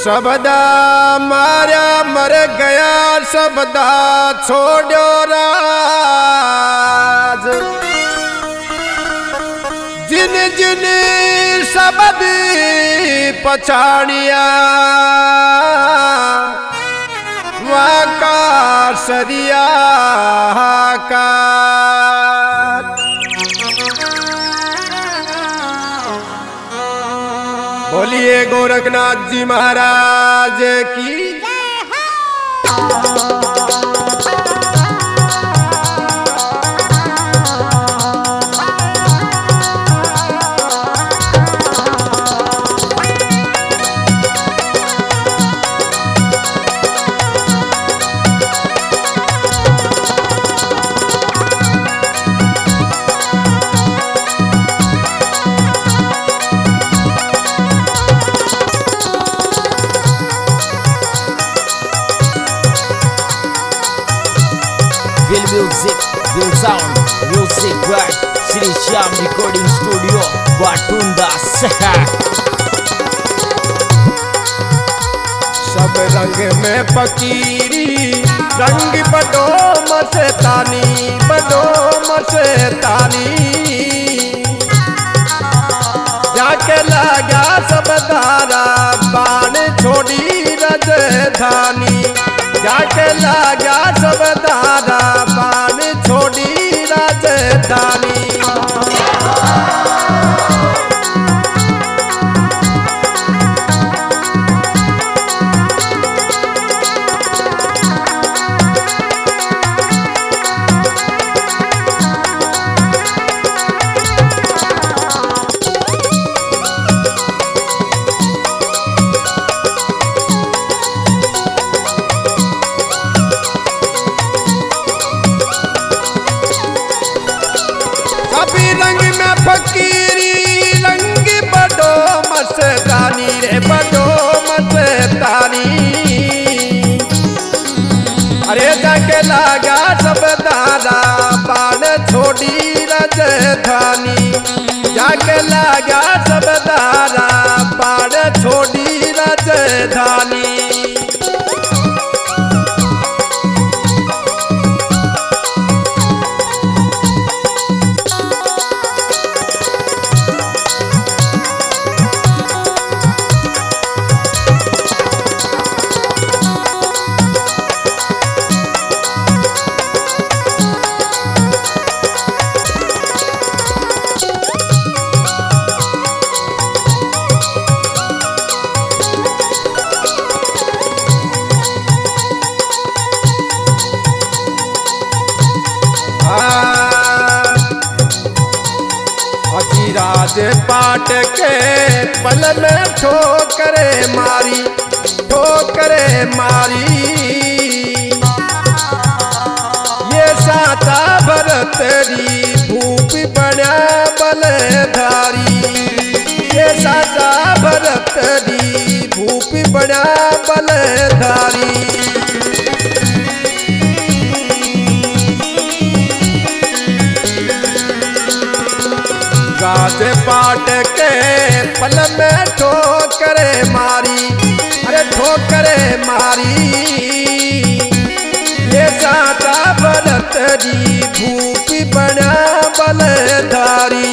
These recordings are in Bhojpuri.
सबदा मारा मर गया सबदा छोड़ो राज जिन जिन शब्द पछाड़िया वाका सरिया का बोलिए गोरखनाथ जी महाराज की Will sound, music by Sri Shyam Recording Studio, Batunda Sahar. सब रंग में फकीरी रंग बडो मस्तानी जाके लगा सब दारा बाण छोड़ी राजधानी जाके लगा सब दारा बाण छोड़ी राजधानी फकीरी रंग बडो मस्तानी रे बडो मस्तानी अरे जाके लगा सब दादा बाण छोड़ी राजधानी जाके लगा सब दादा बाण छोड़ी राजधानी राज पाट के पल में ठोकरे मारी ये साता भरतरी भूप बना बलधारी ये साता भरतरी भूप बना बलधारी राज पाट के पल में ठोकरे मारी अरे ठोकरे मारी ये साता भरतरी भूप बना बलधारी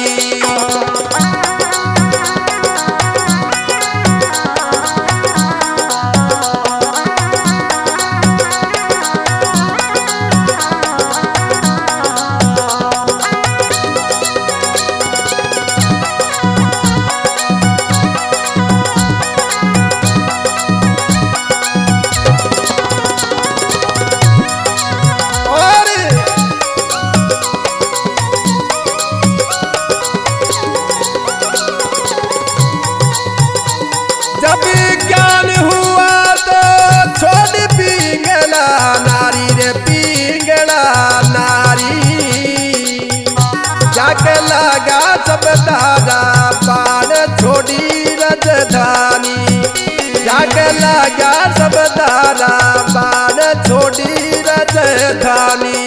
लगा सब दादा बाण छोड़ी राजधानी जाके लगा सब दादा बाण छोड़ी राजधानी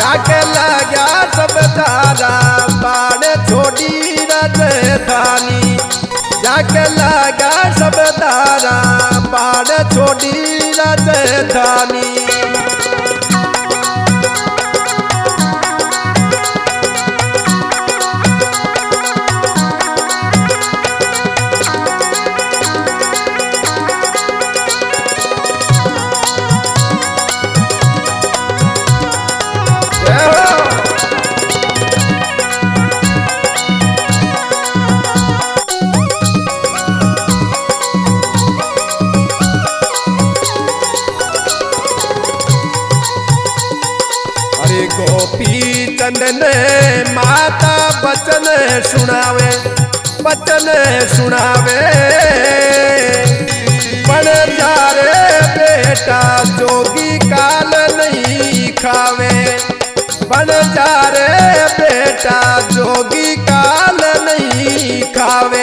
जाके लगा सब तारा बाण छोड़ी राजधानी जाके लगा सब तारा बाण छोड़ी राजधानी गोपी चंद ने माता बचन सुनावे बन जा रे बेटा जोगी काल नहीं खावे बन जा रे बेटा जोगी काल नहीं खावे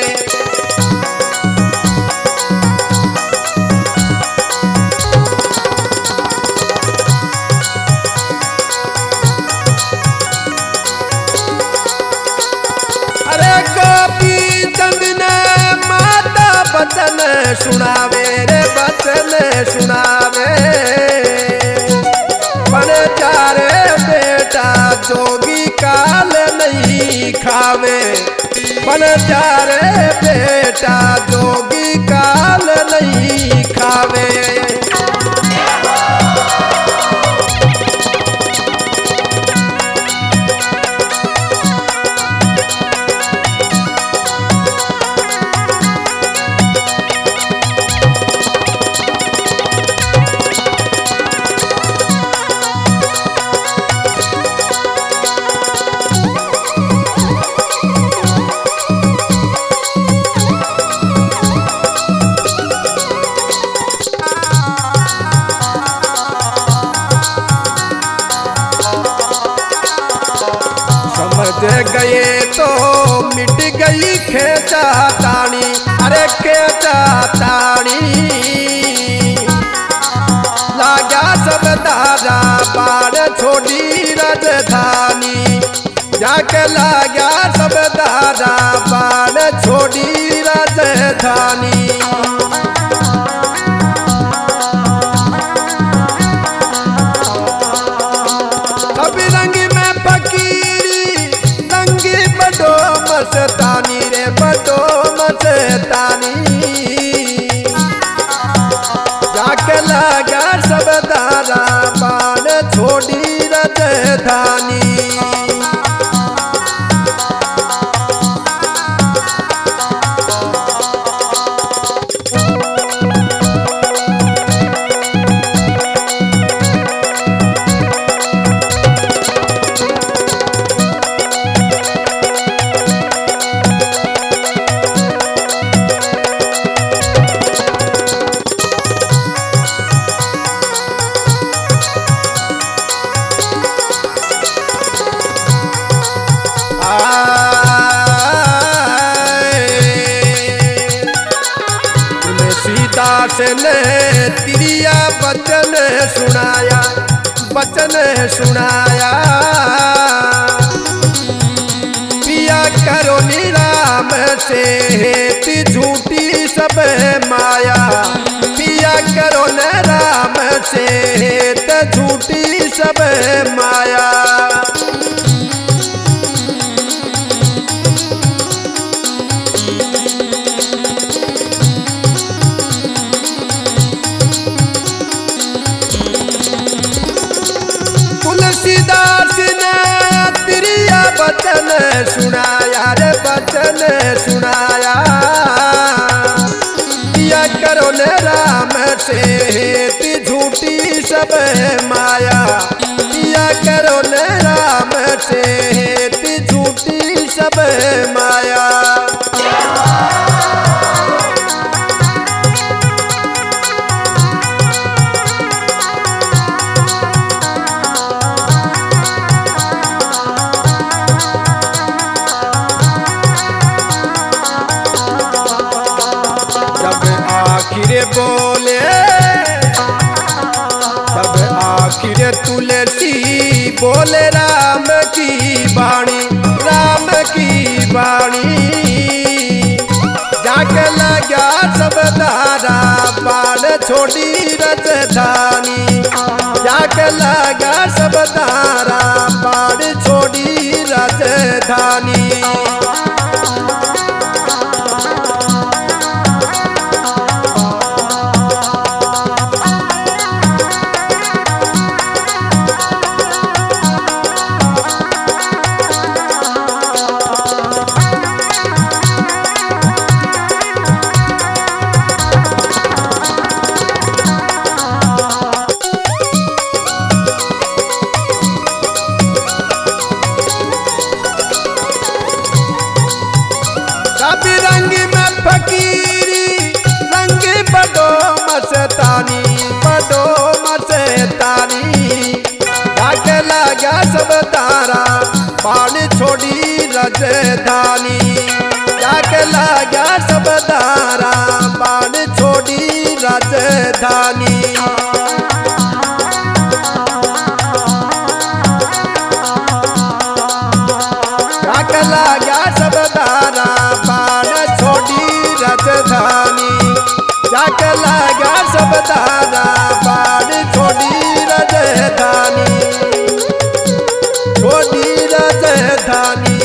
बचन सुनावे रे बचन सुनावे बन जा रे बेटा जोगी काल नहीं खावे बन जा रे बेटा जोगी काल नहीं खावे गए तो मिट गई खेचा तानी अरे खेचा तानी लागा सब दादा बाण छोड़ी राजधानी जाके लागा सब दादा बाण छोड़ी राजधानी मस्तानी रे बड़ो मस्तानी जाके लगा सब दारा बाण छोड़ी राजधानी तुलसीदास ने तिरिया बचन सुनाया पिया करो निराम से हेती झूठी सब माया पिया करो न राम से हेत झूठी सब माया तुलसीदास ने प्रिया बचन सुनाया रे बचन सुनाया पिया करो न राम से हेती झूठी सब माया पिया करो न राम से हेती झूठी सब माया बोले तब आखिर तुले बोले राम की वाणी, राम की वाणी। जाके लगा सब दारा बाण छोड़ी राजधानी। जाके लगा सब दारा बाण छोड़ी राजधानी। कभी रंग में फकीरी, रंग बड़ो मस्तानी, बड़ो मस्तानी। जाके लगा सब तारा बाण छोड़ी राजधानी। जाके लगा सब तारा बाण छोड़ी राजधानी। जाके लगा सब तारा बाण छोड़ी राजधानी। जाके लगा सब तारा बाण छोड़ी राजधानी, छोड़ी राजधानी।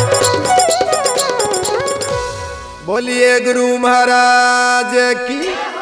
बोलिए गुरु महाराज की।